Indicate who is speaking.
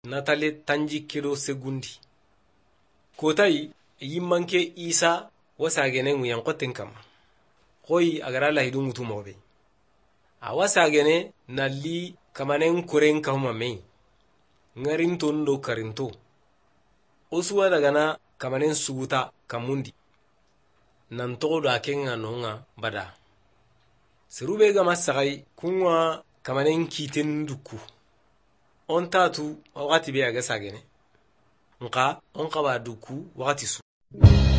Speaker 1: natale tanji kilo segundi kotai yimmanke isa wasagene nguyan qotten kama koyi agara la hidun mutu mobe a wasagene nalli kamanen kuren kama mai ngarinto ndo karinto usuwa daga na kamanen suguta kamundi nan togo da kenga nonga bada sirube ga masagai kunwa kamanen kiten duku on tatu wakati be aga sagene nka on qaba duku wakati su